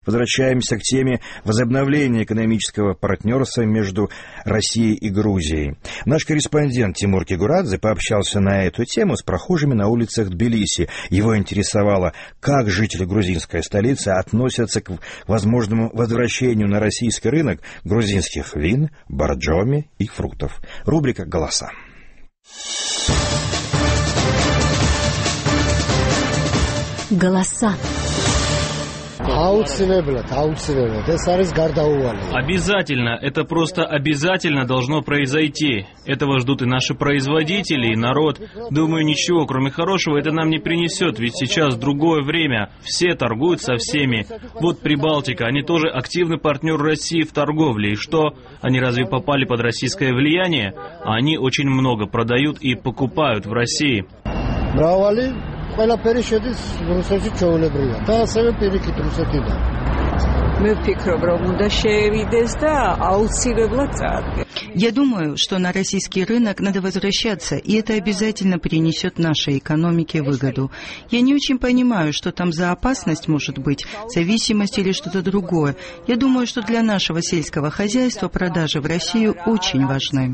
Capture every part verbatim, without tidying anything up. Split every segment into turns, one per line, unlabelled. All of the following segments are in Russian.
Возвращаемся к теме возобновления экономического партнерства между Россией и Грузией. Наш корреспондент Тимур Кигурадзе пообщался на эту тему с прохожими на улицах Тбилиси. Его интересовало, как жители грузинской столицы относятся к возможному возвращению на российский рынок грузинских вин, боржоми и фруктов. Рубрика «Голоса».
Голоса.
Обязательно, это просто обязательно должно произойти. Этого ждут и наши производители, и народ. Думаю, ничего, кроме хорошего, это нам не принесет, ведь сейчас другое время. Все торгуют со всеми. Вот Прибалтика, они тоже активный партнер России в торговле. И что? Они разве попали под российское влияние? Они очень много продают и покупают в России.
Я думаю, что на российский рынок надо возвращаться, и это обязательно принесет нашей экономике выгоду. Я не очень понимаю, что там за опасность может быть, зависимость или что-то другое. Я думаю, что для нашего сельского хозяйства продажи в Россию очень важны.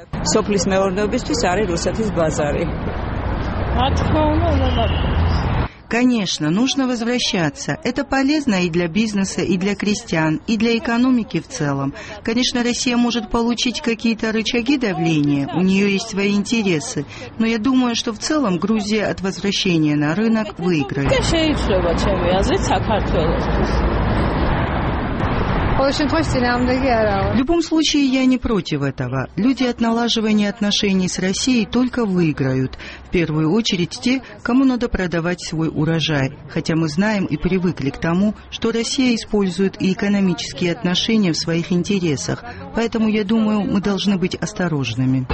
Конечно, нужно возвращаться. Это полезно и для бизнеса, и для крестьян, и для экономики в целом. Конечно, Россия может получить какие-то рычаги давления, у нее есть свои интересы, но я думаю, что в целом Грузия от возвращения на рынок выиграет. В любом случае, я не против этого. Люди от налаживания отношений с Россией только выиграют. В первую очередь те, кому надо продавать свой урожай. Хотя мы знаем и привыкли к тому, что Россия использует и экономические отношения в своих интересах. Поэтому, я думаю, мы должны быть осторожными.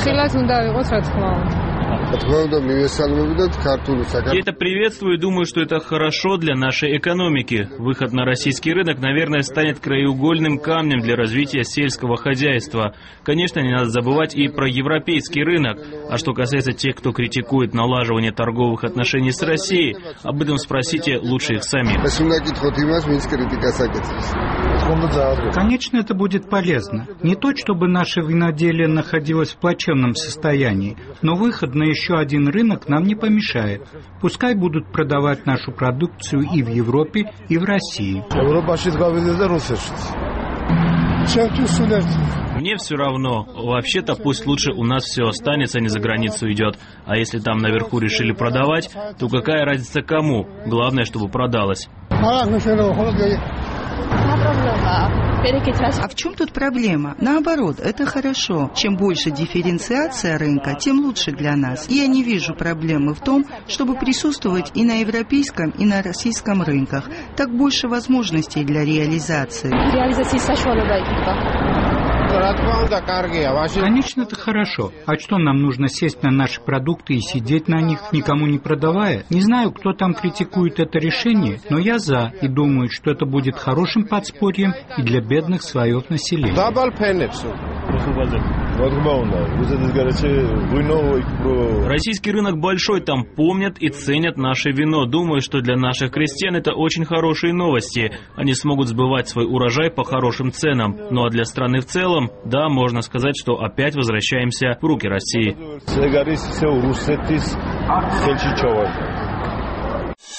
Я это приветствую и думаю, что это хорошо для нашей экономики. Выход на российский рынок, наверное, станет краеугольным камнем для развития сельского хозяйства. Конечно, не надо забывать и про европейский рынок. А что касается тех, кто критикует налаживание торговых отношений с Россией, об этом спросите лучше их самих.
Конечно, это будет полезно. Не то, чтобы наше виноделие находилось в плачевном состоянии, но выход на еще один рынок нам не помешает. Пускай будут продавать нашу продукцию и в Европе, и в России.
Мне все равно. Вообще-то пусть лучше у нас все останется, а не за границу идет. А если там наверху решили продавать, то какая разница кому? Главное, чтобы продалось.
А в чем тут проблема? Наоборот, это хорошо. Чем больше дифференциация рынка, тем лучше для нас. И я не вижу проблемы в том, чтобы присутствовать и на европейском, и на российском рынках. Так больше возможностей для реализации.
Конечно, это хорошо. А что, нам нужно сесть на наши продукты и сидеть на них, никому не продавая? Не знаю, кто там критикует это решение, но я за и думаю, что это будет хорошим подспорьем и для бедных слоев населения.
Российский рынок большой, там помнят и ценят наше вино. Думаю, что для наших крестьян это очень хорошие новости. Они смогут сбывать свой урожай по хорошим ценам. Ну а для страны в целом, да, можно сказать, что опять возвращаемся в руки России.